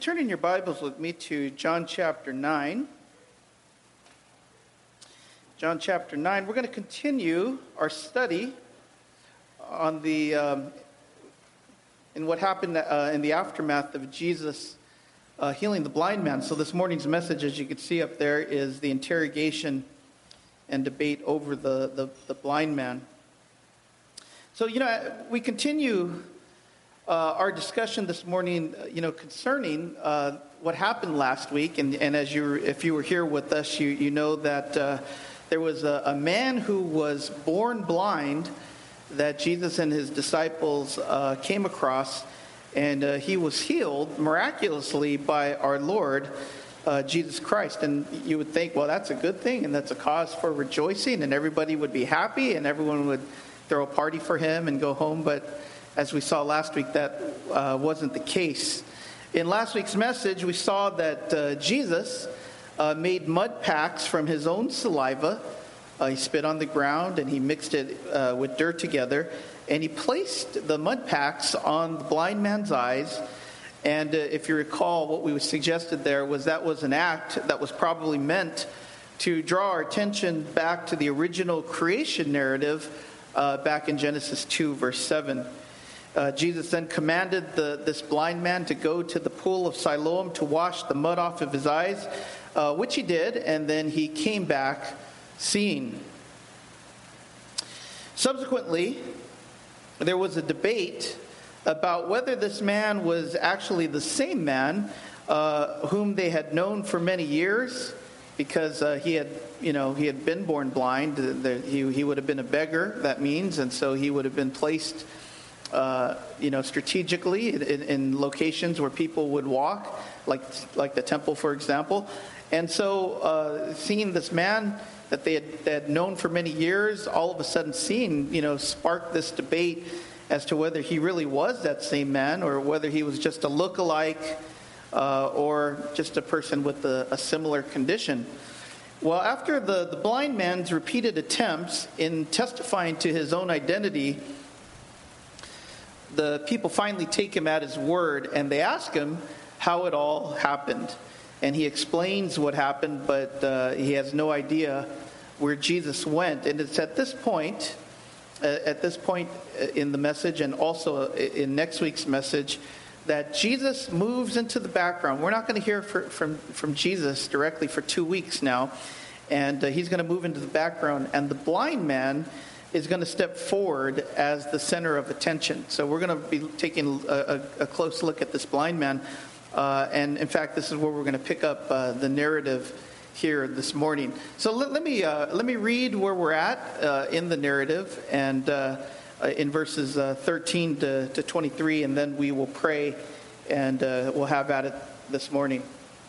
Turn in your Bibles with me to John chapter 9. John chapter 9. We're going to continue our study on in what happened in the aftermath of Jesus healing the blind man. So this morning's message, as you can see up there, is the interrogation and debate over the blind man. So, we continue our discussion this morning, concerning what happened last week, and if you were here with us, you know that there was a man who was born blind that Jesus and his disciples came across, and he was healed miraculously by our Lord Jesus Christ. And you would think, well, that's a good thing, and that's a cause for rejoicing, and everybody would be happy, and everyone would throw a party for him and go home, but as we saw last week, that wasn't the case. In last week's message, we saw that Jesus made mud packs from his own saliva. He spit on the ground and he mixed it with dirt together. And he placed the mud packs on the blind man's eyes. And if you recall, what we suggested there was that was an act that was probably meant to draw our attention back to the original creation narrative back in Genesis 2, verse 7. Jesus then commanded this blind man to go to the pool of Siloam to wash the mud off of his eyes, which he did, and then he came back seeing. Subsequently, there was a debate about whether this man was actually the same man whom they had known for many years, because he had been born blind. He would have been a beggar, that means, and so he would have been placed strategically in locations where people would walk, like the temple, for example. And so seeing this man that they had known for many years, all of a sudden sparked this debate as to whether he really was that same man or whether he was just a look-alike or just a person with a similar condition. Well, after the blind man's repeated attempts in testifying to his own identity, the people finally take him at his word, and they ask him how it all happened. And he explains what happened, but he has no idea where Jesus went. And it's at this point in the message, and also in next week's message, that Jesus moves into the background. We're not going to hear from Jesus directly for 2 weeks now, and he's going to move into the background, and the blind man is going to step forward as the center of attention. So we're going to be taking a close look at this blind man. And in fact, this is where we're going to pick up the narrative here this morning. So let me read where we're at in the narrative, and in verses 13 to 23, and then we will pray, and we'll have at it this morning.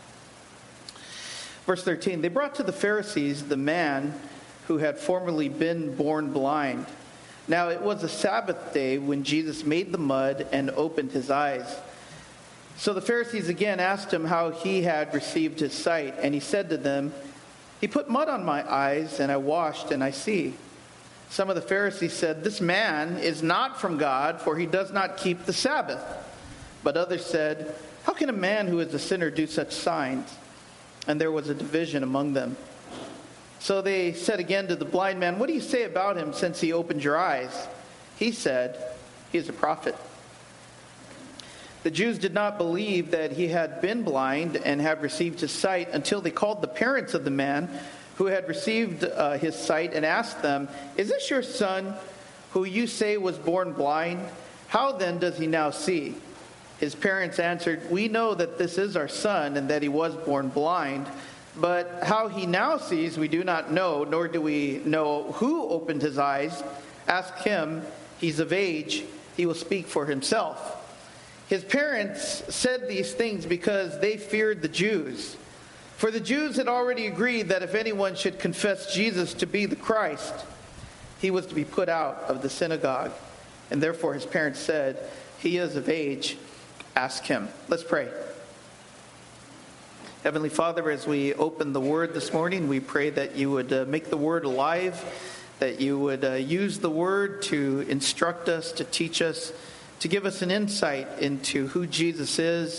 Verse 13, they brought to the Pharisees the man who had formerly been born blind. Now it was a Sabbath day when Jesus made the mud and opened his eyes. So the Pharisees again asked him how he had received his sight, and he said to them, "He put mud on my eyes, and I washed, and I see." Some of the Pharisees said, "This man is not from God, for he does not keep the Sabbath." But others said, "How can a man who is a sinner do such signs?" And there was a division among them. So they said again to the blind man, "What do you say about him since he opened your eyes?" He said, "He is a prophet." The Jews did not believe that he had been blind and had received his sight until they called the parents of the man who had received his sight and asked them, "Is this your son who you say was born blind? How then does he now see?" His parents answered, "We know that this is our son and that he was born blind. But how he now sees we do not know, nor do we know who opened his eyes. Ask him, he's of age, he will speak for himself." His parents said these things because they feared the Jews. For the Jews had already agreed that if anyone should confess Jesus to be the Christ, he was to be put out of the synagogue. And therefore his parents said, "He is of age, ask him." Let's pray. Heavenly Father, as we open the Word this morning, we pray that you would make the Word alive, that you would use the Word to instruct us, to teach us, to give us an insight into who Jesus is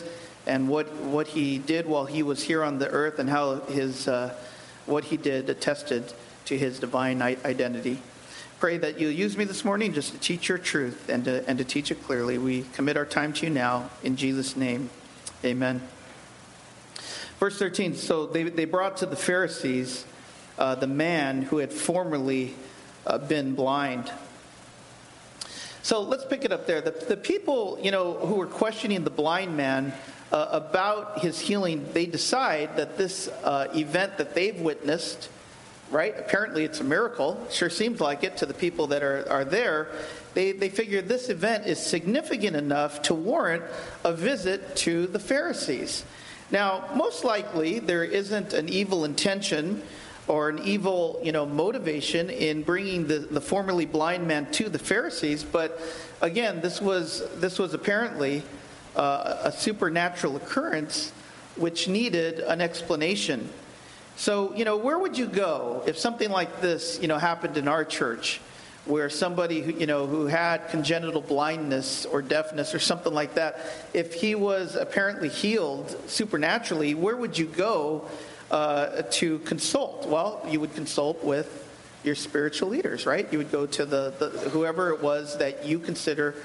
and what he did while he was here on the earth, and how what he did attested to his divine identity. Pray that you'll use me this morning just to teach your truth and to teach it clearly. We commit our time to you now in Jesus' name. Amen. Verse 13, so they brought to the Pharisees the man who had formerly been blind. So let's pick it up there. The people, who were questioning the blind man about his healing, they decide that this event that they've witnessed, right? Apparently it's a miracle. Sure seems like it to the people that are there. They figure this event is significant enough to warrant a visit to the Pharisees. Now, most likely there isn't an evil intention or an evil, motivation in bringing the formerly blind man to the Pharisees. But again, this was apparently a supernatural occurrence which needed an explanation. So, where would you go if something like this, happened in our church, where somebody who had congenital blindness or deafness or something like that, if he was apparently healed supernaturally, where would you go to consult? Well, you would consult with your spiritual leaders, right? You would go to the whoever it was that you consider,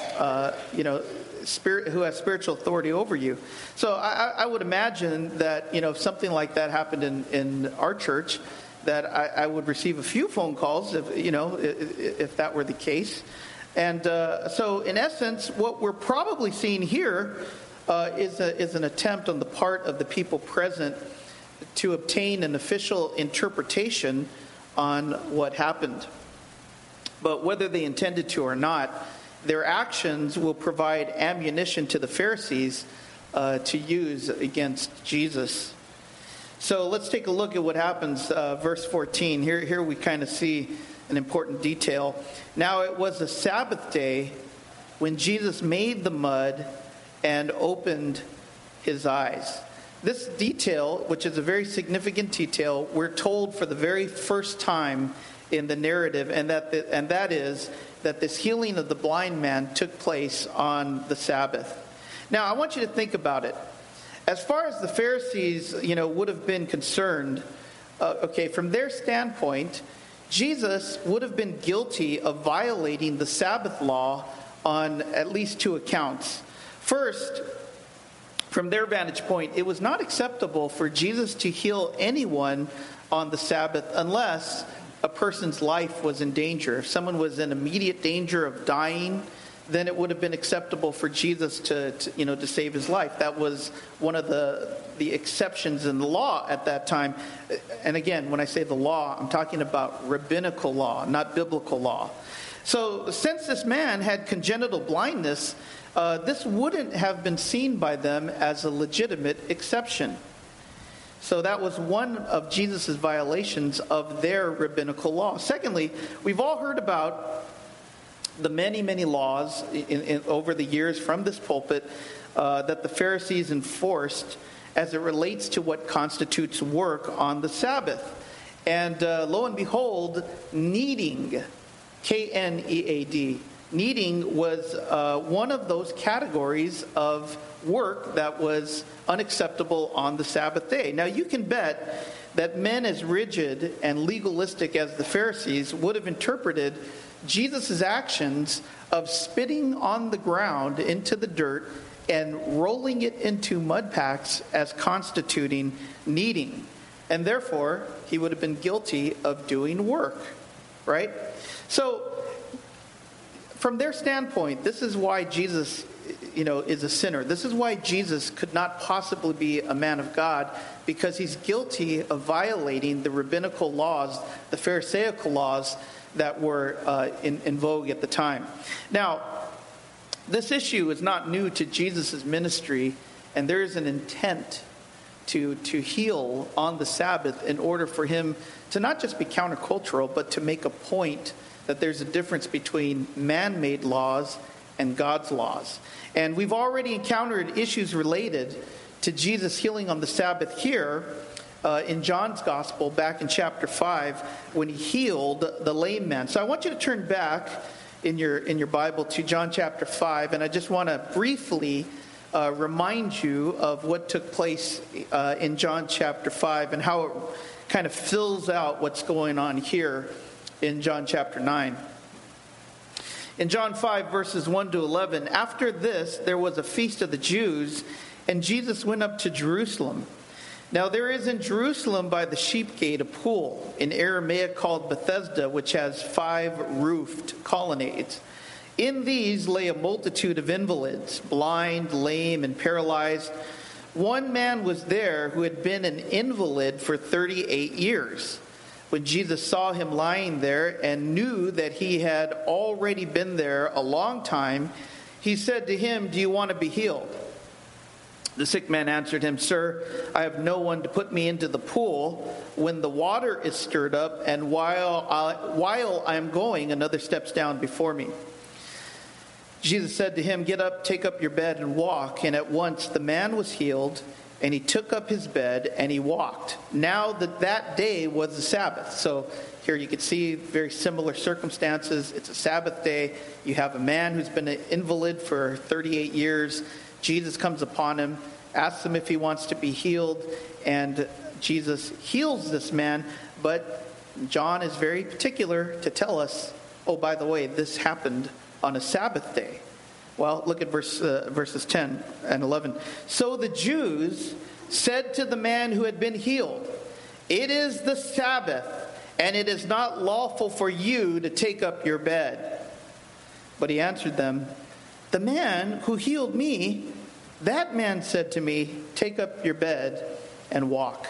spirit who has spiritual authority over you. So I would imagine that if something like that happened in our church, that I would receive a few phone calls if that were the case. And so in essence, what we're probably seeing here is an attempt on the part of the people present to obtain an official interpretation on what happened. But whether they intended to or not, their actions will provide ammunition to the Pharisees to use against Jesus. So let's take a look at what happens, verse 14. Here we kind of see an important detail. Now it was a Sabbath day when Jesus made the mud and opened his eyes. This detail, which is a very significant detail, we're told for the very first time in the narrative, and that is that this healing of the blind man took place on the Sabbath. Now, I want you to think about it. As far as the Pharisees, would have been concerned, from their standpoint, Jesus would have been guilty of violating the Sabbath law on at least two accounts. First, from their vantage point, it was not acceptable for Jesus to heal anyone on the Sabbath unless a person's life was in danger. If someone was in immediate danger of dying, then it would have been acceptable for Jesus to save his life. That was one of the exceptions in the law at that time. And again, when I say the law, I'm talking about rabbinical law, not biblical law. So since this man had congenital blindness, this wouldn't have been seen by them as a legitimate exception. So that was one of Jesus' violations of their rabbinical law. Secondly, we've all heard about the many, many laws over the years from this pulpit that the Pharisees enforced as it relates to what constitutes work on the Sabbath. And lo and behold, kneading, K-N-E-A-D, kneading was one of those categories of work that was unacceptable on the Sabbath day. Now, you can bet that men as rigid and legalistic as the Pharisees would have interpreted Jesus' actions of spitting on the ground into the dirt and rolling it into mud packs as constituting kneading. And therefore, he would have been guilty of doing work, right? So, from their standpoint, this is why Jesus, is a sinner. This is why Jesus could not possibly be a man of God, because he's guilty of violating the rabbinical laws, the Pharisaical laws that were in vogue at the time. Now, this issue is not new to Jesus' ministry, and there is an intent to heal on the Sabbath in order for him to not just be countercultural, but to make a point that there's a difference between man-made laws and God's laws. And we've already encountered issues related to Jesus healing on the Sabbath here in John's Gospel back in chapter 5 when he healed the lame man. So I want you to turn back in your Bible to John chapter 5, and I just want to briefly remind you of what took place in John chapter 5 and how it kind of fills out what's going on here in John chapter 9. In John 5, verses 1 to 11, after this, there was a feast of the Jews, and Jesus went up to Jerusalem. Now there is in Jerusalem by the sheep gate a pool, in Aramaic called Bethesda, which has 5 roofed colonnades. In these lay a multitude of invalids, blind, lame, and paralyzed. One man was there who had been an invalid for 38 years. When Jesus saw him lying there and knew that he had already been there a long time, he said to him, "Do you want to be healed?" The sick man answered him, "Sir, I have no one to put me into the pool when the water is stirred up, and while I am going, another steps down before me." Jesus said to him, "Get up, take up your bed, and walk." And at once the man was healed, and he took up his bed, and he walked. Now that day was the Sabbath. So here you can see very similar circumstances. It's a Sabbath day. You have a man who's been an invalid for 38 years. Jesus comes upon him, asks him if he wants to be healed, and Jesus heals this man. But John is very particular to tell us, oh, by the way, this happened on a Sabbath day. Well, look at verses 10 and 11. So the Jews said to the man who had been healed, "It is the Sabbath, and it is not lawful for you to take up your bed." But he answered them, "The man who healed me, that man said to me, 'Take up your bed and walk.'"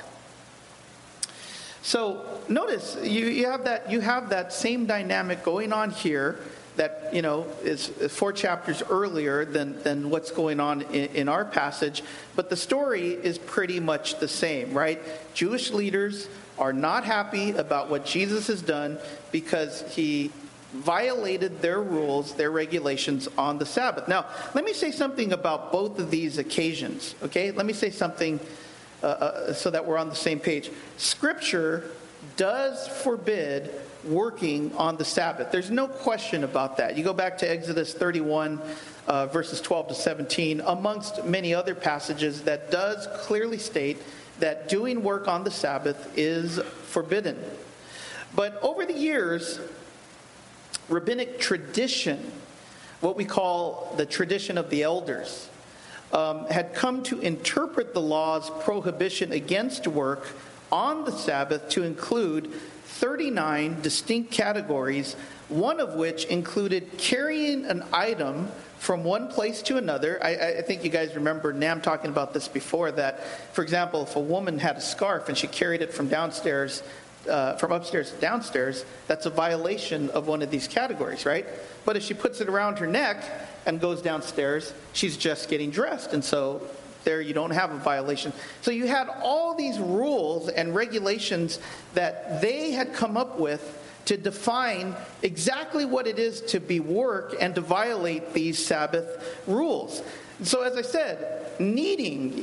So notice you have that same dynamic going on here that, is 4 chapters earlier than what's going on in our passage. But the story is pretty much the same, right? Jewish leaders are not happy about what Jesus has done because he violated their rules, their regulations on the Sabbath. Now, let me say something about both of these occasions, okay? Let me say something so that we're on the same page. Scripture does forbid working on the Sabbath. There's no question about that. You go back to Exodus 31, verses 12 to 17, amongst many other passages that does clearly state that doing work on the Sabbath is forbidden. But over the years, rabbinic tradition, what we call the tradition of the elders, had come to interpret the law's prohibition against work on the Sabbath to include 39 distinct categories, one of which included carrying an item from one place to another. I think you guys remember Nam talking about this before, that, for example, if a woman had a scarf and she carried it from upstairs to downstairs, that's a violation of one of these categories, right? But if she puts it around her neck and goes downstairs, she's just getting dressed, and so there you don't have a violation. So you had all these rules and regulations that they had come up with to define exactly what it is to be work and to violate these Sabbath rules. So as I said, kneading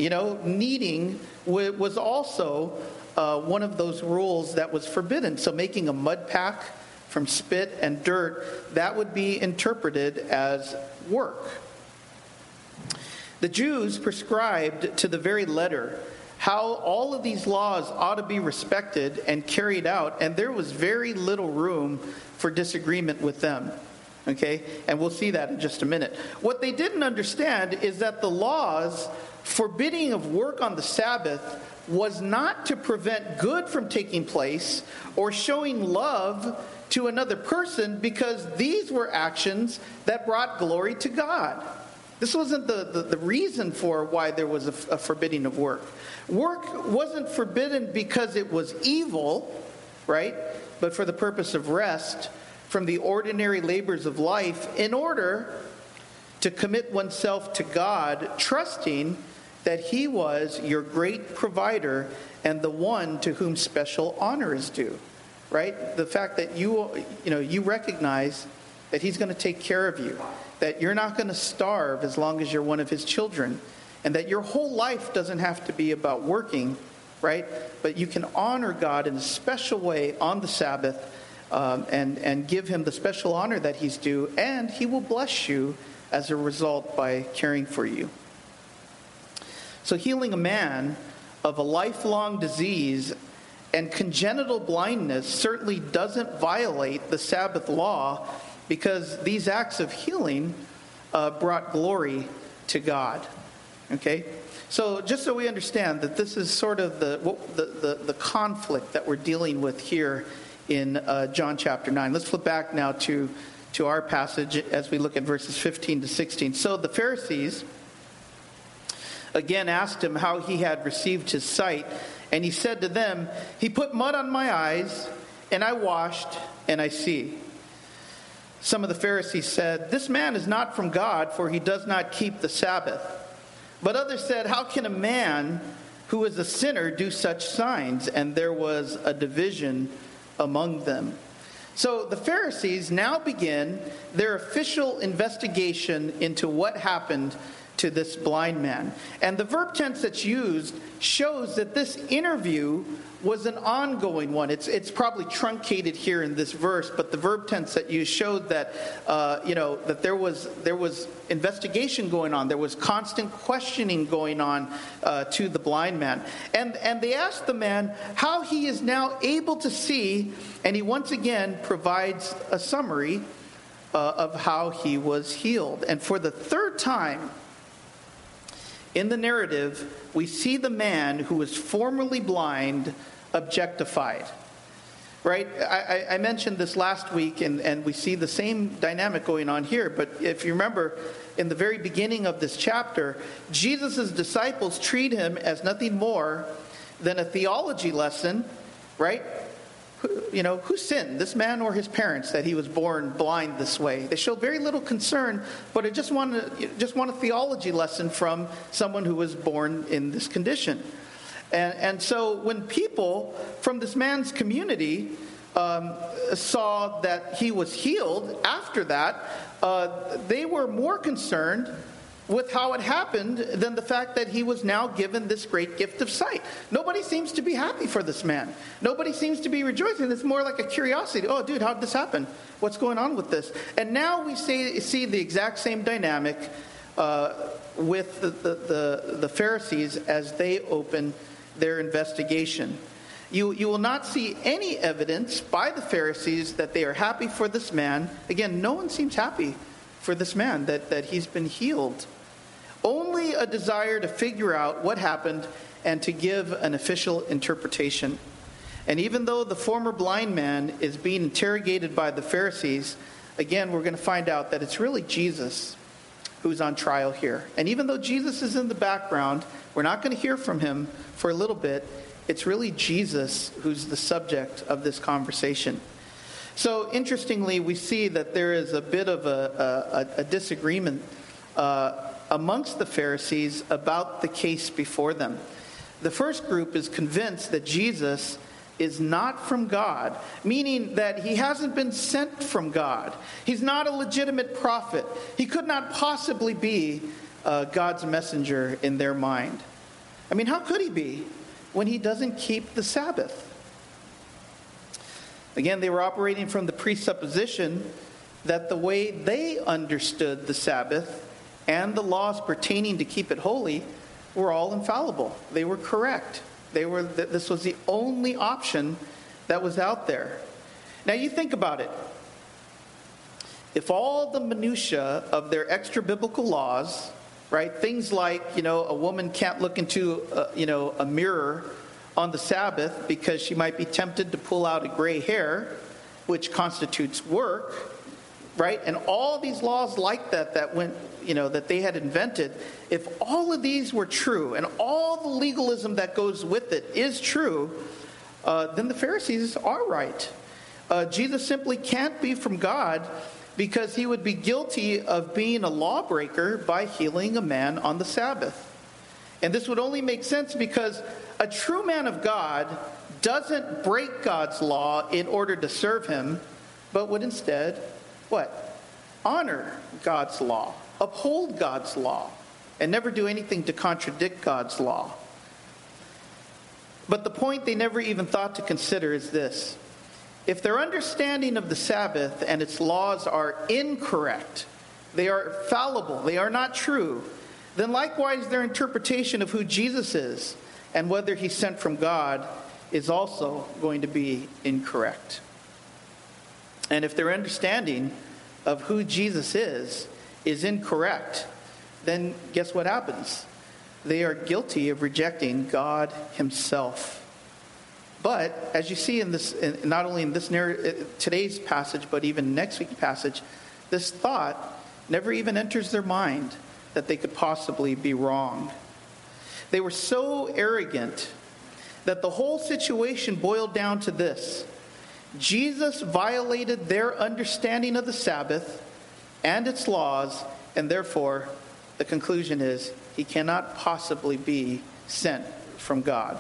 was also one of those rules that was forbidden. So making a mud pack from spit and dirt, that would be interpreted as work. The Jews prescribed to the very letter how all of these laws ought to be respected and carried out, and there was very little room for disagreement with them. Okay? And we'll see that in just a minute. What they didn't understand is that the laws forbidding of work on the Sabbath was not to prevent good from taking place or showing love to another person, because these were actions that brought glory to God. This wasn't the reason for why there was a forbidding of work. Work wasn't forbidden because it was evil, right? But for the purpose of rest from the ordinary labors of life, in order to commit oneself to God, trusting that He was your great provider and the one to whom special honor is due, right? The fact that you recognize that He's going to take care of you, that you're not going to starve as long as you're one of His children, and that your whole life doesn't have to be about working, right? But you can honor God in a special way on the Sabbath, and give Him the special honor that He's due, and He will bless you as a result by caring for you. So healing a man of a lifelong disease and congenital blindness certainly doesn't violate the Sabbath law, because these acts of healing brought glory to God. Okay? So just so we understand that this is sort of the conflict that we're dealing with here in John chapter 9. Let's flip back now to our passage as we look at verses 15 to 16. So the Pharisees again asked him how he had received his sight. And he said to them, "He put mud on my eyes, and I washed, and I see." Some of the Pharisees said, "This man is not from God, for he does not keep the Sabbath." But others said, "How can a man who is a sinner do such signs?" And there was a division among them. So the Pharisees now begin their official investigation into what happened to this blind man. And the verb tense that's used shows that this interview was an ongoing one. It's probably truncated here in this verse, but the verb tense that you showed that that there was investigation going on. There was constant questioning going on to the blind man, and they asked the man how he is now able to see, and he once again provides a summary of how he was healed. And for the third time in the narrative, we see the man who was formerly blind objectified. Right? I mentioned this last week, and we see the same dynamic going on here. But if you remember, in the very beginning of this chapter, Jesus' disciples treat him as nothing more than a theology lesson, right? Who sinned, this man or his parents, that he was born blind this way? They showed very little concern, but I just want a theology lesson from someone who was born in this condition. And so when people from this man's community saw that he was healed after that, they were more concerned with how it happened than the fact that he was now given this great gift of sight. Nobody seems to be happy for this man. Nobody seems to be rejoicing. It's more like a curiosity. Oh, dude, how did this happen? What's going on with this? And now we see the exact same dynamic with the Pharisees as they open their investigation. You will not see any evidence by the Pharisees that they are happy for this man. Again, no one seems happy for this man, that he's been healed. Only a desire to figure out what happened and to give an official interpretation. And even though the former blind man is being interrogated by the Pharisees, again, we're going to find out that it's really Jesus who's on trial here. And even though Jesus is in the background, we're not going to hear from him for a little bit. It's really Jesus who's the subject of this conversation. So interestingly, we see that there is a bit of a disagreement amongst the Pharisees about the case before them. The first group is convinced that Jesus is not from God, meaning that he hasn't been sent from God. He's not a legitimate prophet. He could not possibly be God's messenger in their mind. I mean, how could he be when he doesn't keep the Sabbath? Again, they were operating from the presupposition that the way they understood the Sabbath and the laws pertaining to keep it holy were all infallible. They were correct. This was the only option that was out there. Now you think about it. If all the minutia of their extra biblical laws, right, things like, a woman can't look into a mirror on the Sabbath because she might be tempted to pull out a gray hair, which constitutes work, right? And all these laws like that went, that they had invented, if all of these were true and all the legalism that goes with it is true, then the Pharisees are right. Jesus simply can't be from God because he would be guilty of being a lawbreaker by healing a man on the Sabbath. And this would only make sense because a true man of God doesn't break God's law in order to serve him, but would instead, what? Honor God's law, uphold God's law, and never do anything to contradict God's law. But the point they never even thought to consider is this. If their understanding of the Sabbath and its laws are incorrect, they are fallible, they are not true, then likewise their interpretation of who Jesus is and whether he's sent from God is also going to be incorrect. And if their understanding of who Jesus is incorrect, then guess what happens? They are guilty of rejecting God himself. But as you see in this, not only in this today's passage, but even next week's passage, this thought never even enters their mind that they could possibly be wrong. They were so arrogant that the whole situation boiled down to this: Jesus violated their understanding of the Sabbath and its laws, and therefore the conclusion is he cannot possibly be sent from God.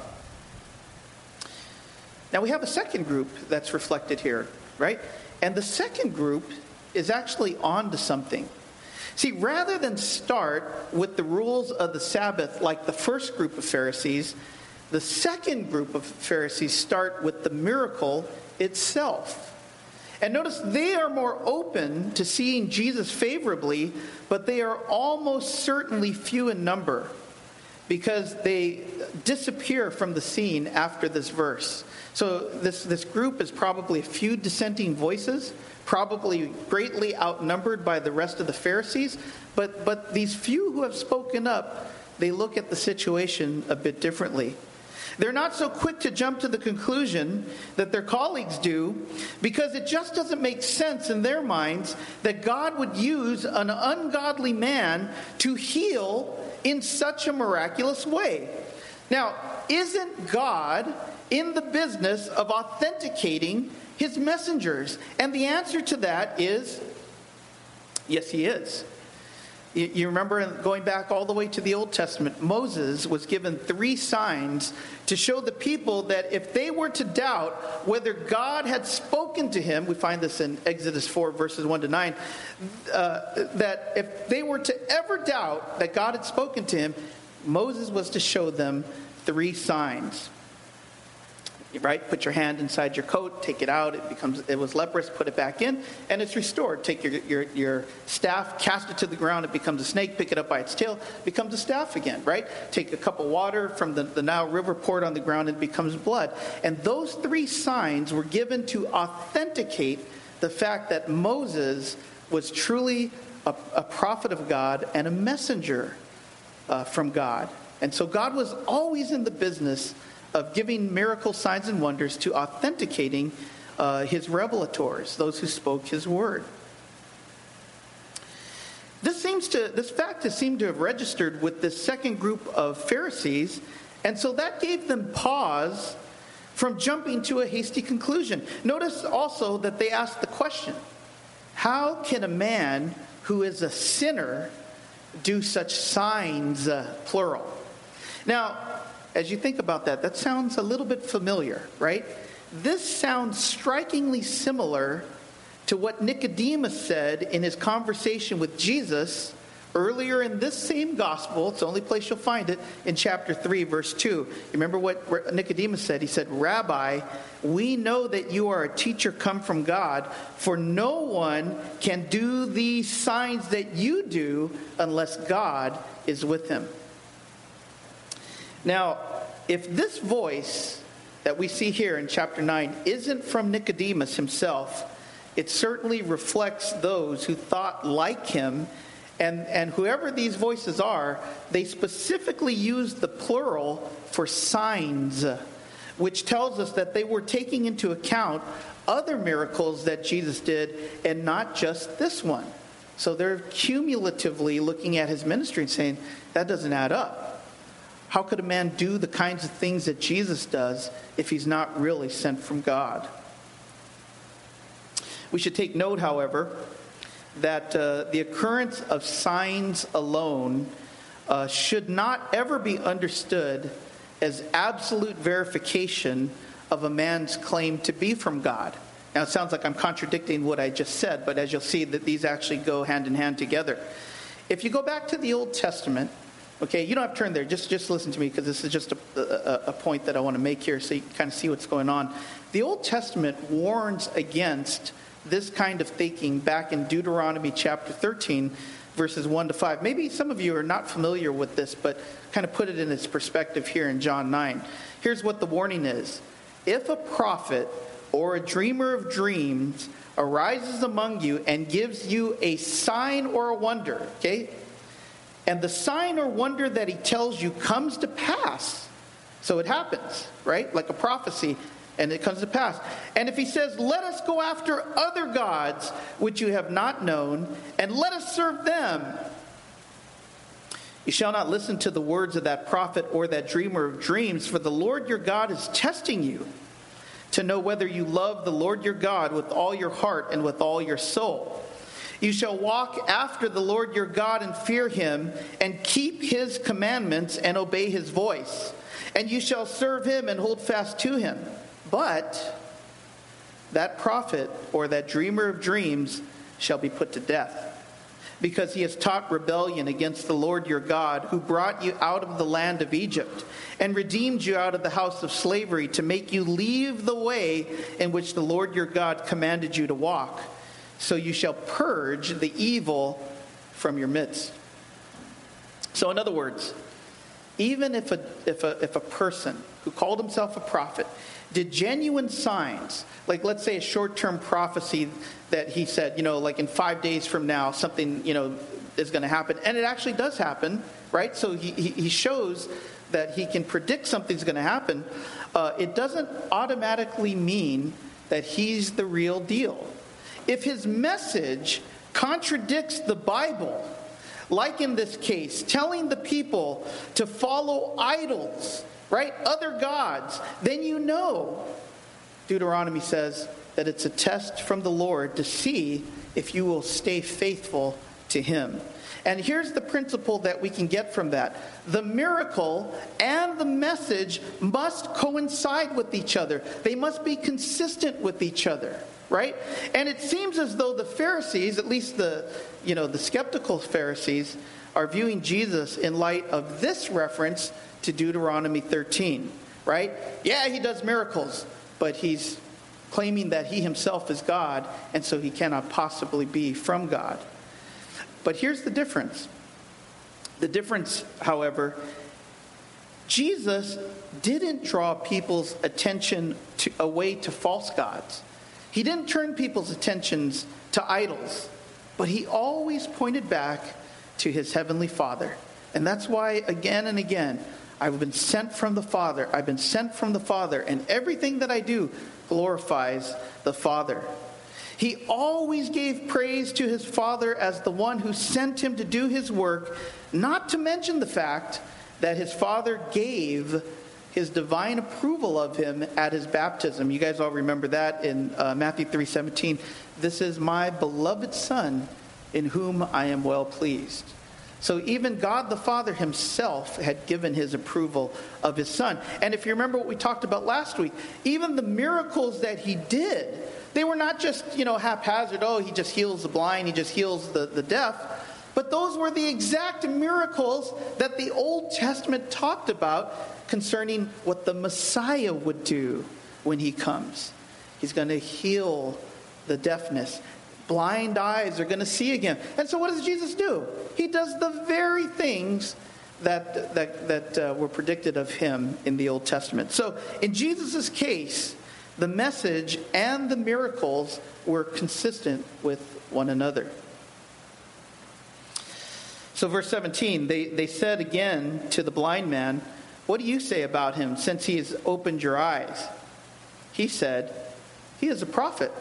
Now we have a second group that's reflected here, right? And the second group is actually on to something. See, rather than start with the rules of the Sabbath like the first group of Pharisees, the second group of Pharisees start with the miracle itself. And notice they are more open to seeing Jesus favorably, but they are almost certainly few in number because they disappear from the scene after this verse. So this group is probably a few dissenting voices, probably greatly outnumbered by the rest of the Pharisees. But these few who have spoken up, they look at the situation a bit differently. They're not so quick to jump to the conclusion that their colleagues do, because it just doesn't make sense in their minds that God would use an ungodly man to heal in such a miraculous way. Now, isn't God in the business of authenticating his messengers? And the answer to that is, yes, he is. You remember going back all the way to the Old Testament, Moses was given 3 signs to show the people that if they were to doubt whether God had spoken to him, we find this in Exodus 4 verses 1 to 9, that if they were to ever doubt that God had spoken to him, Moses was to show them 3 signs. Right? Put your hand inside your coat, take it out, it was leprous, put it back in, and it's restored. Take your staff, cast it to the ground, it becomes a snake, pick it up by its tail, it becomes a staff again, right? Take a cup of water from the Nile River, pour it on the ground, and it becomes blood. And those 3 signs were given to authenticate the fact that Moses was truly a prophet of God and a messenger from God. And so God was always in the business of giving miracle signs and wonders to authenticating his revelators, those who spoke his word. This fact has seemed to have registered with this second group of Pharisees, and so that gave them pause from jumping to a hasty conclusion. Notice also that they asked the question, how can a man who is a sinner do such signs, plural? Now, as you think about that, that sounds a little bit familiar, right? This sounds strikingly similar to what Nicodemus said in his conversation with Jesus earlier in this same gospel. It's the only place you'll find it, in chapter 3, verse 2. You remember what Nicodemus said? He said, "Rabbi, we know that you are a teacher come from God, for no one can do these signs that you do unless God is with him." Now, if this voice that we see here in chapter 9 isn't from Nicodemus himself, it certainly reflects those who thought like him, and whoever these voices are, they specifically use the plural for signs, which tells us that they were taking into account other miracles that Jesus did and not just this one. So they're cumulatively looking at his ministry and saying, that doesn't add up. How could a man do the kinds of things that Jesus does if he's not really sent from God? We should take note, however, that the occurrence of signs alone should not ever be understood as absolute verification of a man's claim to be from God. Now, it sounds like I'm contradicting what I just said, but as you'll see, that these actually go hand in hand together. If you go back to the Old Testament, okay, you don't have to turn there. Just listen to me, because this is just a point that I want to make here so you can kind of see what's going on. The Old Testament warns against this kind of thinking back in Deuteronomy chapter 13, verses 1 to 5. Maybe some of you are not familiar with this, but kind of put it in its perspective here in John 9. Here's what the warning is. If a prophet or a dreamer of dreams arises among you and gives you a sign or a wonder, okay? And the sign or wonder that he tells you comes to pass. So it happens, right? Like a prophecy, and it comes to pass. And if he says, let us go after other gods which you have not known, and let us serve them, you shall not listen to the words of that prophet or that dreamer of dreams, for the Lord your God is testing you to know whether you love the Lord your God with all your heart and with all your soul. You shall walk after the Lord your God and fear him, and keep his commandments and obey his voice. And you shall serve him and hold fast to him. But that prophet or that dreamer of dreams shall be put to death, because he has taught rebellion against the Lord your God, who brought you out of the land of Egypt and redeemed you out of the house of slavery, to make you leave the way in which the Lord your God commanded you to walk. So you shall purge the evil from your midst. So in other words, even if a person who called himself a prophet did genuine signs, like let's say a short-term prophecy that he said, like in 5 days from now, something, is going to happen. And it actually does happen, right? So he shows that he can predict something's going to happen. It doesn't automatically mean that he's the real deal. If his message contradicts the Bible, like in this case, telling the people to follow idols, right, other gods, then Deuteronomy says that it's a test from the Lord to see if you will stay faithful to him. And here's the principle that we can get from that. The miracle and the message must coincide with each other. They must be consistent with each other, right? And it seems as though the Pharisees, at least the skeptical Pharisees, are viewing Jesus in light of this reference to Deuteronomy 13, right? Yeah, he does miracles, but he's claiming that he himself is God, and so he cannot possibly be from God. But here's the difference. The difference, however, Jesus didn't draw people's attention away to false gods. He didn't turn people's attentions to idols, but he always pointed back to his heavenly Father. And that's why, again and again, I've been sent from the Father. I've been sent from the Father, and everything that I do glorifies the Father. He always gave praise to his Father as the one who sent him to do his work, not to mention the fact that his Father gave his divine approval of him at his baptism. You guys all remember that in Matthew 3:17. This is my beloved Son, in whom I am well pleased. So even God the Father himself had given his approval of his Son. And if you remember what we talked about last week, even the miracles that he did, they were not just, haphazard, he just heals the blind, he just heals the deaf. But those were the exact miracles that the Old Testament talked about concerning what the Messiah would do when he comes. He's going to heal the deafness. Blind eyes are going to see again. And so what does Jesus do? He does the very things that were predicted of him in the Old Testament. So in Jesus' case, the message and the miracles were consistent with one another. So verse 17, they said again to the blind man, "What do you say about him, since he has opened your eyes?" He said, "He is a prophet."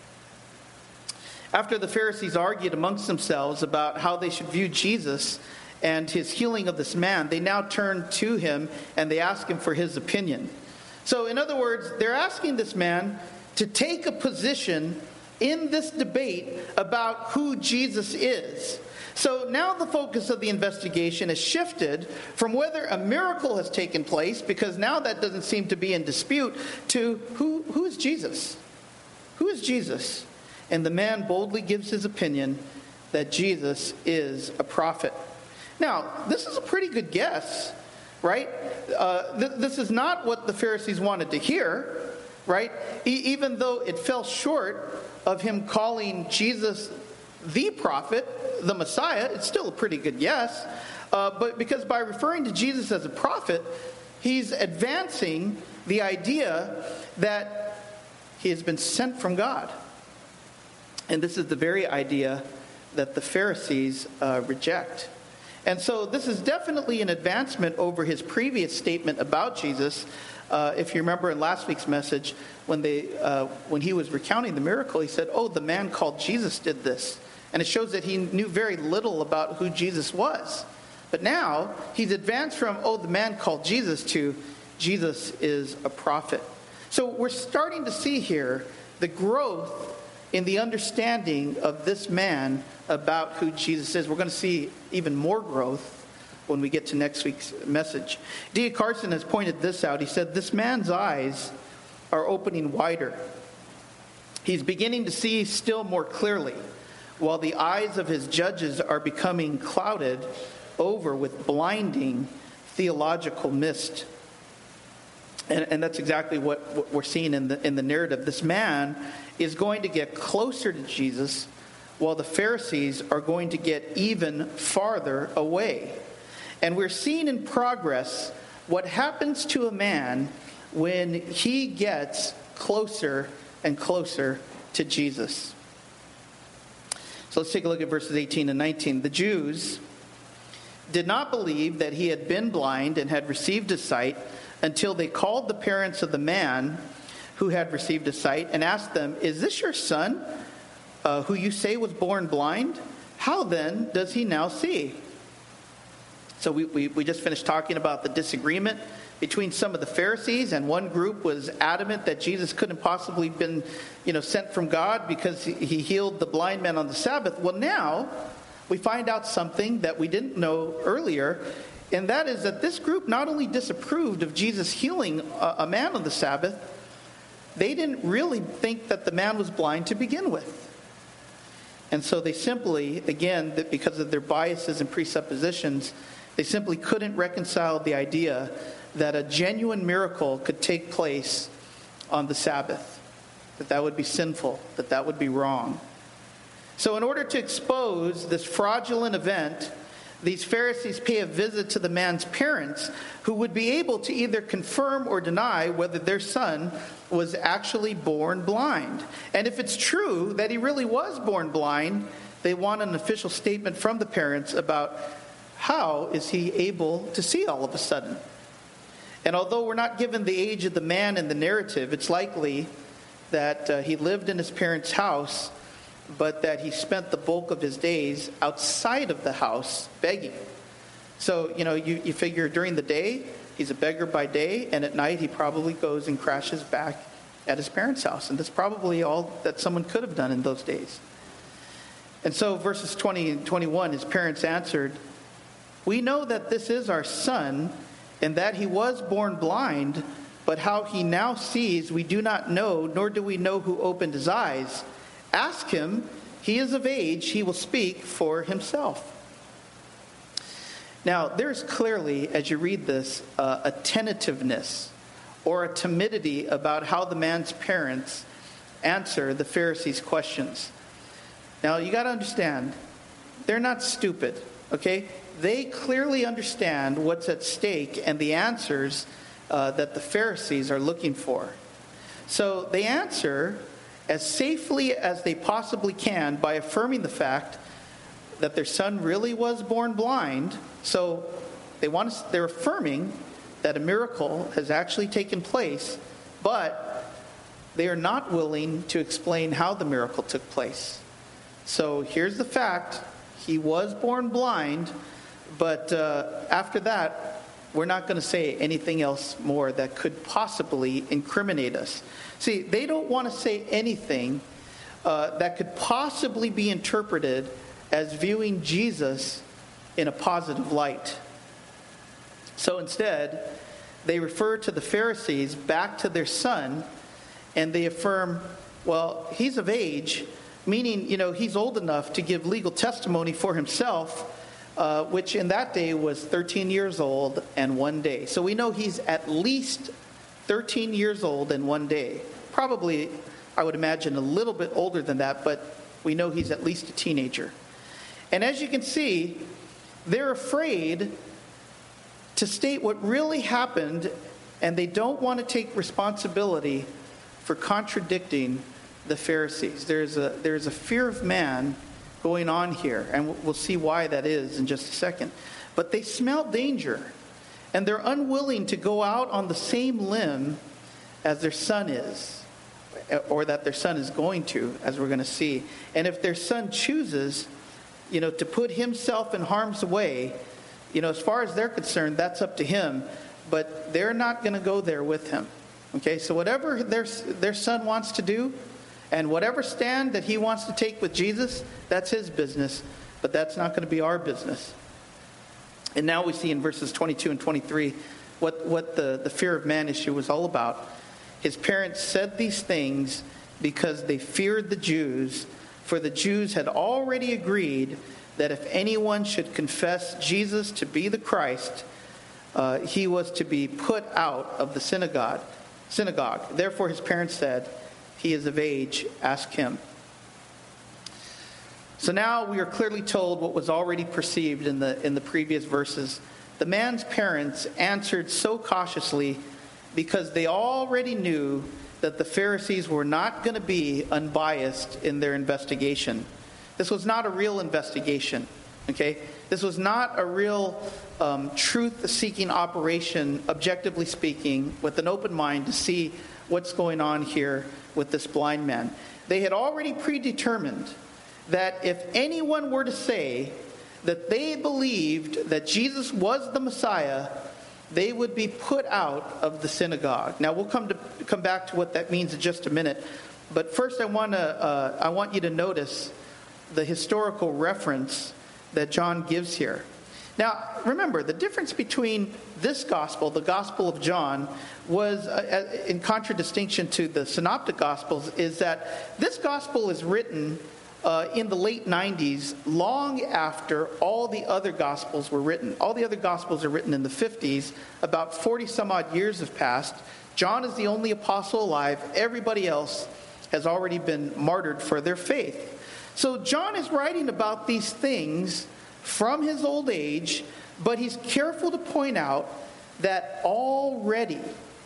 After the Pharisees argued amongst themselves about how they should view Jesus and his healing of this man, they now turn to him and they ask him for his opinion. So in other words, they're asking this man to take a position in this debate about who Jesus is. So now the focus of the investigation has shifted from whether a miracle has taken place, because now that doesn't seem to be in dispute, to who is Jesus? Who is Jesus? And the man boldly gives his opinion that Jesus is a prophet. Now, this is a pretty good guess, right? This is not what the Pharisees wanted to hear, right? Even though it fell short of him calling Jesus the prophet, the Messiah, it's still a pretty good yes. But because by referring to Jesus as a prophet, he's advancing the idea that he has been sent from God. And this is the very idea that the Pharisees reject. And so this is definitely an advancement over his previous statement about Jesus. If you remember in last week's message, when he was recounting the miracle, he said, "Oh, the man called Jesus did this." And it shows that he knew very little about who Jesus was. But now he's advanced from, "Oh, the man called Jesus," to Jesus is a prophet. So we're starting to see here the growth in the understanding of this man about who Jesus is. We're going to see even more growth when we get to next week's message. D.A. Carson has pointed this out. He said, "This man's eyes are opening wider. He's beginning to see still more clearly, while the eyes of his judges are becoming clouded over with blinding theological mist." And that's exactly what we're seeing in the narrative. This man is going to get closer to Jesus, while the Pharisees are going to get even farther away. And we're seeing in progress what happens to a man when he gets closer and closer to Jesus. So let's take a look at verses 18 and 19. The Jews did not believe that he had been blind and had received his sight until they called the parents of the man who had received his sight and asked them, "Is this your son, who you say was born blind? How then does he now see?" So we just finished talking about the disagreement between some of the Pharisees, and one group was adamant that Jesus couldn't possibly been, sent from God because he healed the blind man on the Sabbath. Well, now we find out something that we didn't know earlier, and that is that this group not only disapproved of Jesus healing a man on the Sabbath, they didn't really think that the man was blind to begin with. And so they simply, again, because of their biases and presuppositions, they simply couldn't reconcile the idea that a genuine miracle could take place on the Sabbath, that would be sinful, that would be wrong. So in order to expose this fraudulent event, these Pharisees pay a visit to the man's parents, who would be able to either confirm or deny whether their son was actually born blind. And if it's true that he really was born blind, they want an official statement from the parents about how is he able to see all of a sudden. And although we're not given the age of the man in the narrative, it's likely that he lived in his parents' house, but that he spent the bulk of his days outside of the house begging. So, you figure during the day, he's a beggar by day, and at night he probably goes and crashes back at his parents' house. And that's probably all that someone could have done in those days. And so verses 20 and 21, his parents answered, "We know that this is our son, and that he was born blind, but how he now sees we do not know, nor do we know who opened his eyes. Ask him, he is of age, he will speak for himself." Now, there's clearly, as you read this, a tentativeness or a timidity about how the man's parents answer the Pharisees' questions. Now, you got to understand, they're not stupid, okay? They clearly understand what's at stake and the answers that the Pharisees are looking for. So they answer as safely as they possibly can by affirming the fact that their son really was born blind. So they're affirming that a miracle has actually taken place, but they are not willing to explain how the miracle took place. So here's the fact: he was born blind, but after that, we're not going to say anything else more that could possibly incriminate us. See, they don't want to say anything that could possibly be interpreted as viewing Jesus in a positive light. So instead, they refer to the Pharisees back to their son, and they affirm, well, he's of age, meaning, he's old enough to give legal testimony for himself, which in that day was 13 years old and 1 day. So we know he's at least 13 years old and 1 day. Probably, I would imagine, a little bit older than that, but We know he's at least a teenager. And as you can see, they're afraid to state what really happened, and they don't want to take responsibility for contradicting the Pharisees. There's a fear of man going on here, and we'll see why that is in just a second. But they smell danger, and they're unwilling to go out on the same limb as their son is, or that their son is going to, as we're going to see. And if their son chooses, to put himself in harm's way, as far as they're concerned, that's up to him, but they're not going to go there with him. Okay, so whatever their son wants to do, and whatever stand that he wants to take with Jesus, that's his business, but that's not going to be our business. And now we see in verses 22 and 23 what the fear of man issue was all about. His parents said these things because they feared the Jews, for the Jews had already agreed that if anyone should confess Jesus to be the Christ, he was to be put out of the synagogue. Therefore his parents said, "He is of age, ask him." So now we are clearly told what was already perceived in the previous verses. The man's parents answered so cautiously because they already knew that the Pharisees were not going to be unbiased in their investigation. This was not a real investigation, okay? This was not a real truth-seeking operation, objectively speaking, with an open mind to see what's going on here with this blind man. They had already predetermined that if anyone were to say that they believed that Jesus was the Messiah, they would be put out of the synagogue. Now we'll come back to what that means in just a minute. But first I want you to notice the historical reference that John gives here. Now remember, the difference between this gospel, the Gospel of John, was in contradistinction to the Synoptic Gospels, is that this gospel is written in the late 90s, long after all the other Gospels were written. All the other Gospels are written in the 50s. About 40 some odd years have passed. John is the only apostle alive. Everybody else has already been martyred for their faith. So John is writing about these things from his old age, but he's careful to point out that already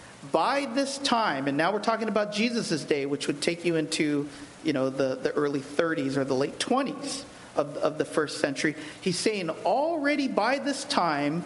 by this time, and now we're talking about Jesus' day, which would take you into the early 30s or the late 20s of the first century. He's saying already by this time,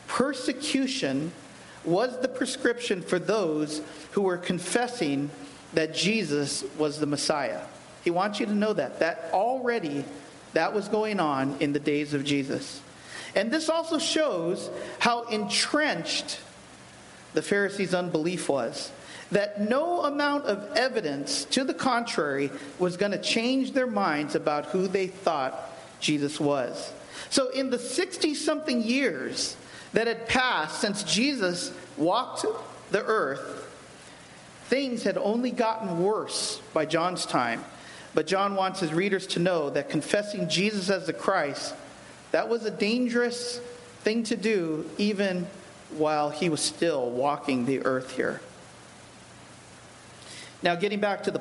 persecution was the prescription for those who were confessing that Jesus was the Messiah. He wants you to know that already that was going on in the days of Jesus. And this also shows how entrenched the Pharisees' unbelief was. That no amount of evidence to the contrary was going to change their minds about who they thought Jesus was. So in the 60-something years that had passed since Jesus walked the earth, things had only gotten worse by John's time. But John wants his readers to know that confessing Jesus as the Christ, that was a dangerous thing to do even while he was still walking the earth here. Now, getting back to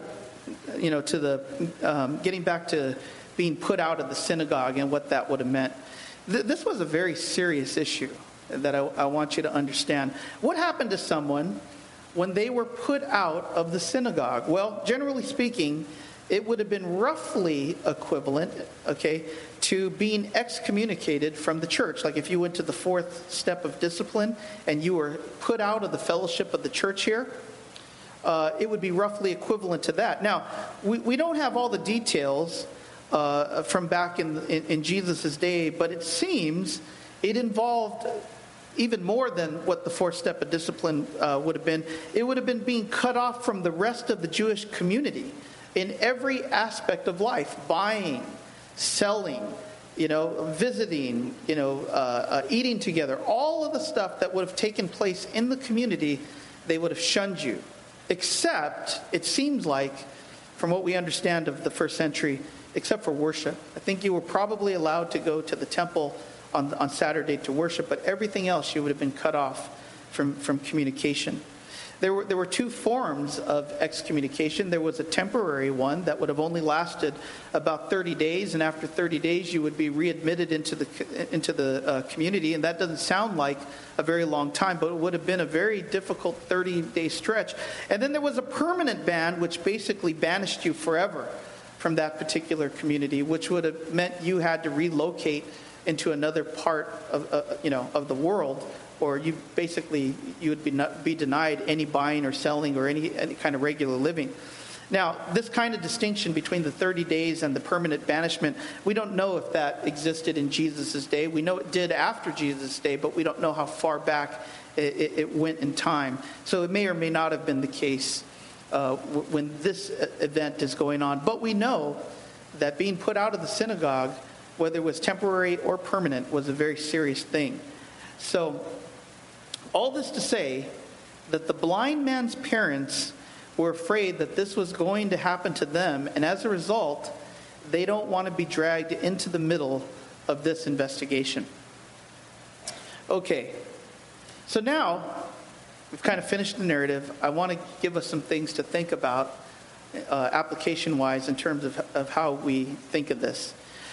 being put out of the synagogue and what that would have meant. This was a very serious issue that I want you to understand. What happened to someone when they were put out of the synagogue? Well, generally speaking, it would have been roughly equivalent, to being excommunicated from the church. Like if you went to the fourth step of discipline and you were put out of the fellowship of the church here, it would be roughly equivalent to that. Now, we don't have all the details from back in Jesus' day, but it seems it involved even more than what the fourth step of discipline would have been. It would have been being cut off from the rest of the Jewish community in every aspect of life: buying, selling, visiting, eating together. All of the stuff that would have taken place in the community, they would have shunned you. Except, it seems like, from what we understand of the first century, except for worship. I think you were probably allowed to go to the temple on Saturday to worship, but everything else you would have been cut off from communication. There were two forms of excommunication. There was a temporary one that would have only lasted about 30 days, and after 30 days you would be readmitted into the community, and that doesn't sound like a very long time, but it would have been a very difficult 30-day stretch. And then there was a permanent ban, which basically banished you forever from that particular community, which would have meant you had to relocate into another part of the world, or you would be denied any buying or selling or any kind of regular living. Now, this kind of distinction between the 30 days and the permanent banishment, we don't know if that existed in Jesus' day. We know it did after Jesus' day, but we don't know how far back it went in time. So it may or may not have been the case when this event is going on. But we know that being put out of the synagogue, whether it was temporary or permanent, was a very serious thing. So, all this to say that the blind man's parents were afraid that this was going to happen to them, and as a result, they don't want to be dragged into the middle of this investigation. Okay, so now we've kind of finished the narrative. I want to give us some things to think about application-wise in terms of how we think of this.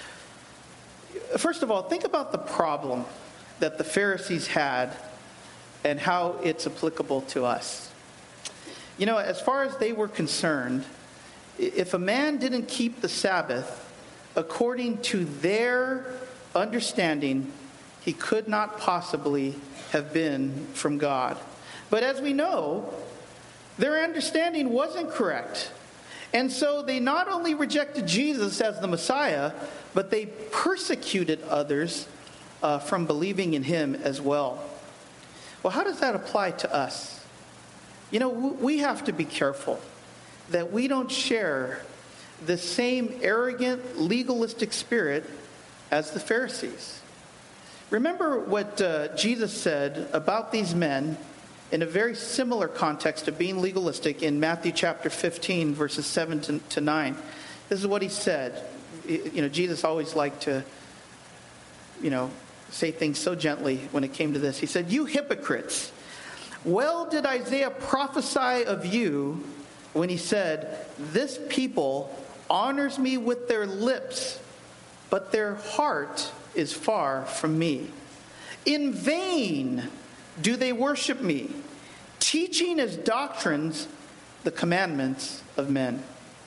First of all, think about the problem that the Pharisees had and how it's applicable to us. You know, as far as they were concerned, if a man didn't keep the Sabbath according to their understanding, he could not possibly have been from God. But as we know, their understanding wasn't correct. And so they not only rejected Jesus as the Messiah, but they persecuted others from believing in him as well. Well, how does that apply to us? You know, we have to be careful that we don't share the same arrogant, legalistic spirit as the Pharisees. Remember what Jesus said about these men in a very similar context of being legalistic in Matthew chapter 15, verses 7 to 9. This is what he said. You know, Jesus always liked to, say things so gently when it came to this. He said, "You hypocrites, well did Isaiah prophesy of you when he said, 'This people honors me with their lips, but their heart is far from me. In vain do they worship me, teaching as doctrines the commandments of men.'"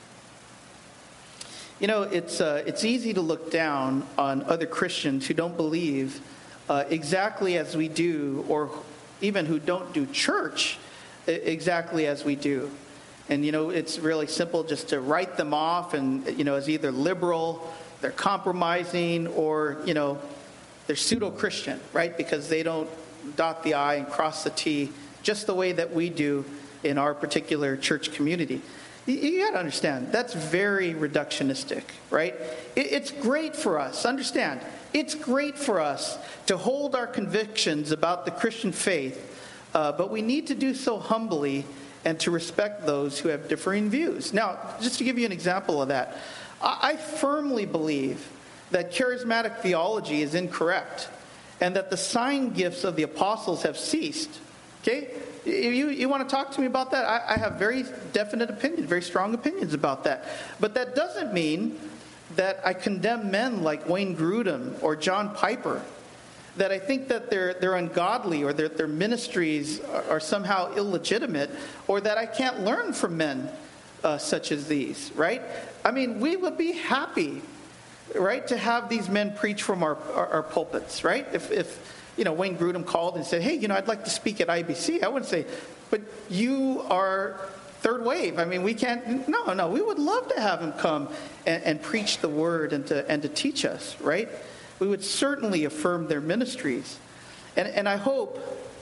You know, it's easy to look down on other Christians who don't believe exactly as we do, or even who don't do church exactly as we do. And, it's really simple just to write them off and, as either liberal, they're compromising, or, they're pseudo-Christian, right? Because they don't dot the I and cross the T just the way that we do in our particular church community. You got to understand, that's very reductionistic, right? It's great for us, understand, it's great for us to hold our convictions about the Christian faith, but we need to do so humbly and to respect those who have differing views. Now, just to give you an example of that, I firmly believe that charismatic theology is incorrect and that the sign gifts of the apostles have ceased. Okay? You want to talk to me about that? I have very definite opinions, very strong opinions about that. But that doesn't mean that I condemn men like Wayne Grudem or John Piper, that I think that they're ungodly, or their ministries are somehow illegitimate, or that I can't learn from men such as these, right? I mean, we would be happy, right, to have these men preach from our pulpits, right? If Wayne Grudem called and said, "Hey, I'd like to speak at IBC," I would say, "But you are third wave. I mean, we can't." No. We would love to have him come and preach the word and to teach us, right? We would certainly affirm their ministries, and I hope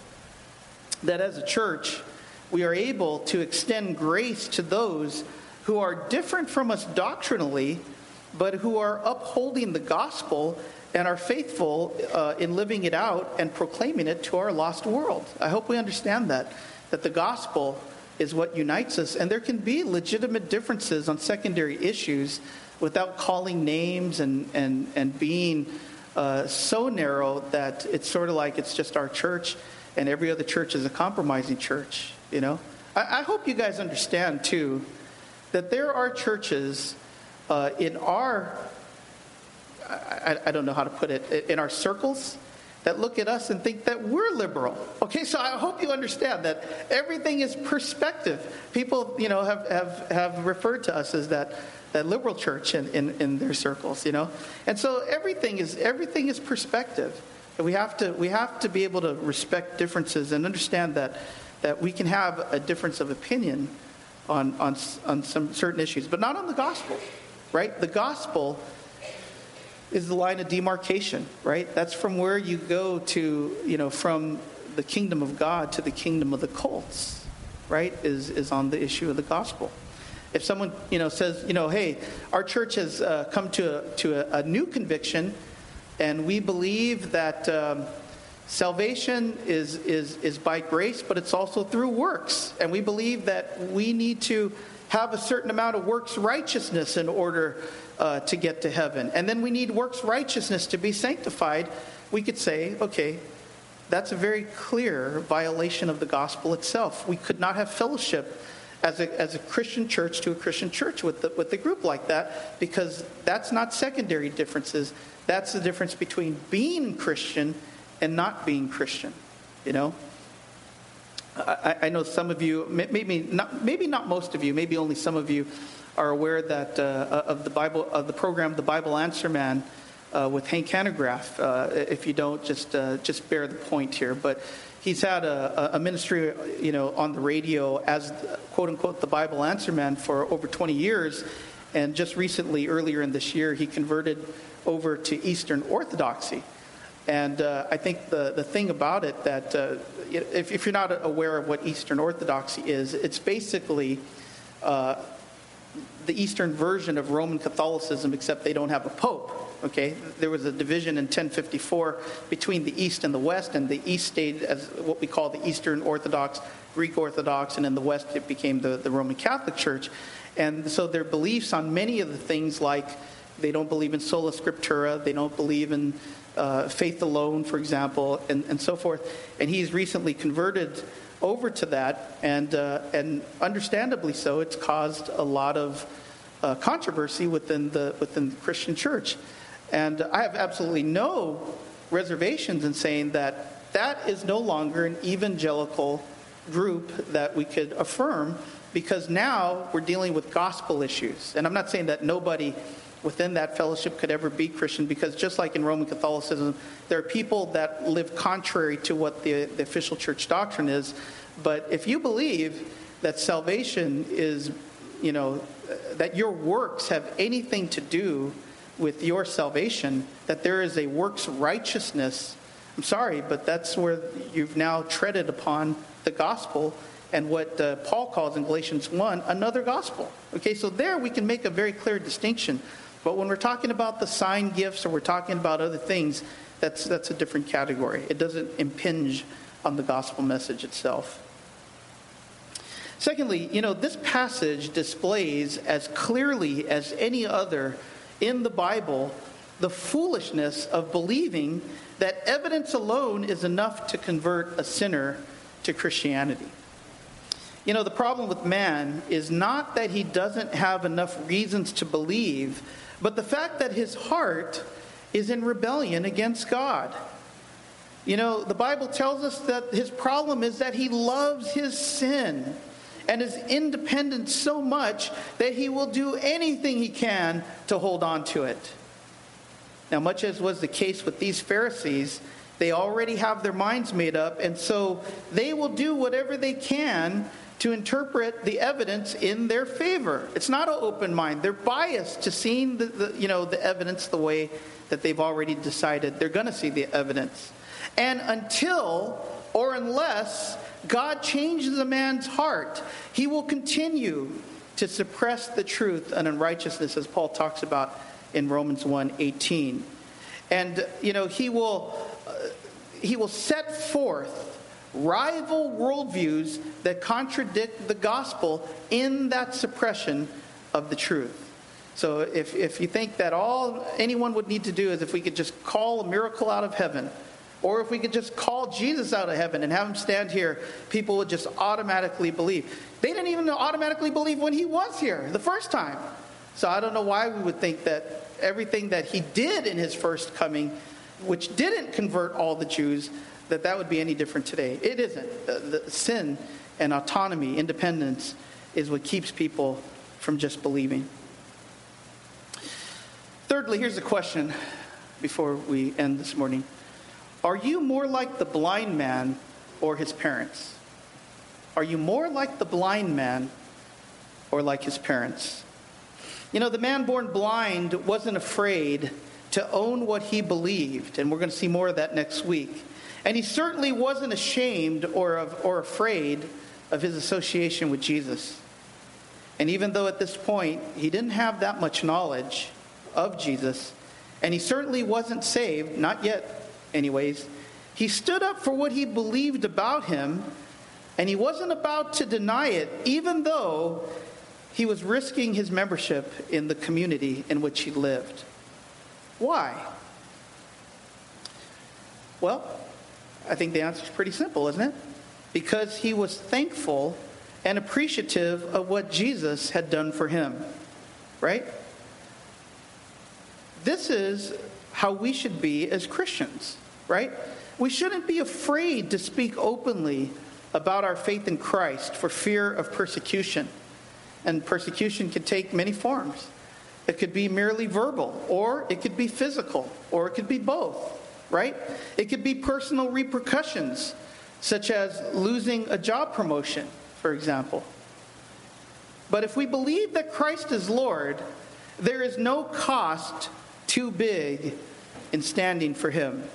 that as a church we are able to extend grace to those who are different from us doctrinally, but who are upholding the gospel and are faithful in living it out and proclaiming it to our lost world. I hope we understand that the gospel is what unites us, and there can be legitimate differences on secondary issues without calling names and being so narrow that it's sort of like it's just our church and every other church is a compromising church. you know. I hope you guys understand, too, that there are churches in our, I don't know how to put it, in our circles that look at us and think that we're liberal. Okay, so I hope you understand that everything is perspective. People, you know, have referred to us as that liberal church in their circles, you know. And so everything is perspective. And we have to be able to respect differences and understand that we can have a difference of opinion on some certain issues, but not on the gospel, right? The gospel is the line of demarcation, right? That's from where you go to, you know, from the kingdom of God to the kingdom of the cults, right? Is on the issue of the gospel. If someone, you know, says, you know, hey, our church has come to a new conviction, and we believe that salvation is by grace, but it's also through works, and we believe that we need to have a certain amount of works righteousness in order to get to heaven. And then we need works righteousness to be sanctified. We could say, okay, that's a very clear violation of the gospel itself. We could not have fellowship as a Christian church to a Christian church with the group like that, because that's not secondary differences. That's the difference between being Christian and not being Christian, you know. I know some of you, maybe not most of you, maybe only some of you are aware that of the program, The Bible Answer Man, with Hank Hanegraaff. If you don't, just bear the point here. But he's had a ministry, you know, on the radio as quote unquote the Bible Answer Man for over 20 years, and just recently, earlier in this year, he converted over to Eastern Orthodoxy. And I think the thing about it that if you're not aware of what Eastern Orthodoxy is, it's basically the Eastern version of Roman Catholicism, except they don't have a pope. Okay, there was a division in 1054 between the East and the West, and the East stayed as what we call the Eastern Orthodox, Greek Orthodox, and in the West it became the Roman Catholic Church. And so their beliefs on many of the things, like they don't believe in sola scriptura, they don't believe in faith alone, for example, and so forth. And he's recently converted over to that, and understandably so. It's caused a lot of controversy within the Christian church. And I have absolutely no reservations in saying that is no longer an evangelical group that we could affirm, because now we're dealing with gospel issues. And I'm not saying that nobody within that fellowship could ever be Christian, because just like in Roman Catholicism, there are people that live contrary to what the official church doctrine is. But if you believe that salvation is, you know, that your works have anything to do with your salvation, that there is a works righteousness, I'm sorry, but that's where you've now treaded upon the gospel and what Paul calls in Galatians 1, another gospel. Okay, so there we can make a very clear distinction. But when we're talking about the sign gifts or we're talking about other things, that's a different category. It doesn't impinge on the gospel message itself. Secondly, you know, this passage displays as clearly as any other in the Bible the foolishness of believing that evidence alone is enough to convert a sinner to Christianity. You know, the problem with man is not that he doesn't have enough reasons to believe, but the fact that his heart is in rebellion against God. You know, the Bible tells us that his problem is that he loves his sin and is independent so much that he will do anything he can to hold on to it. Now, much as was the case with these Pharisees, they already have their minds made up, and so they will do whatever they can to interpret the evidence in their favor. It's not an open mind. They're biased to seeing the evidence the way that they've already decided they're going to see the evidence. And until or unless God changes a man's heart, he will continue to suppress the truth and unrighteousness, as Paul talks about in Romans 1:18. And, you know, he will set forth rival worldviews that contradict the gospel in that suppression of the truth. So if you think that all anyone would need to do is if we could just call a miracle out of heaven, Or if we could just call Jesus out of heaven and have him stand here, people would just automatically believe. They didn't even automatically believe when he was here the first time. So I don't know why we would think that everything that he did in his first coming, which didn't convert all the Jews, that would be any different today. It isn't. The sin and autonomy, independence, is what keeps people from just believing. Thirdly, here's a question before we end this morning. Are you more like the blind man or his parents? Are you more like the blind man or like his parents? You know, the man born blind wasn't afraid to own what he believed, and we're going to see more of that next week. And he certainly wasn't ashamed or afraid of his association with Jesus. And even though at this point he didn't have that much knowledge of Jesus, and he certainly wasn't saved, not yet anyways, he stood up for what he believed about him, and he wasn't about to deny it, even though he was risking his membership in the community in which he lived. Why? Well, I think the answer is pretty simple, isn't it? Because he was thankful and appreciative of what Jesus had done for him. Right? This is how we should be as Christians. Right? We shouldn't be afraid to speak openly about our faith in Christ for fear of persecution. And persecution can take many forms. It could be merely verbal, or it could be physical, or it could be both, right? It could be personal repercussions, such as losing a job promotion, for example. But if we believe that Christ is Lord, there is no cost too big in standing for him.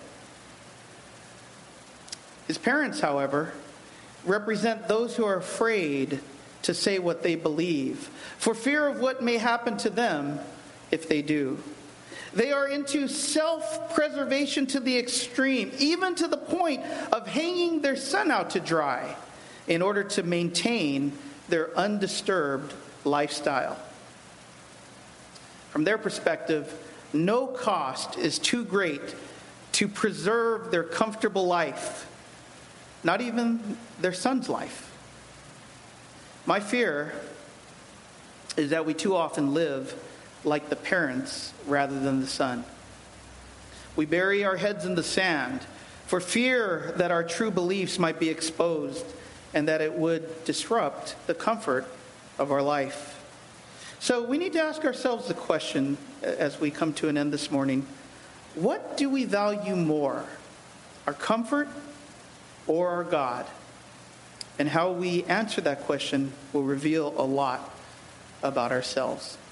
His parents, however, represent those who are afraid to say what they believe, for fear of what may happen to them if they do. They are into self-preservation to the extreme, even to the point of hanging their son out to dry in order to maintain their undisturbed lifestyle. From their perspective, no cost is too great to preserve their comfortable life, not even their son's life. My fear is that we too often live like the parents rather than the son. We bury our heads in the sand for fear that our true beliefs might be exposed and that it would disrupt the comfort of our life. So we need to ask ourselves the question as we come to an end this morning: what do we value more, our comfort or our God? And how we answer that question will reveal a lot about ourselves.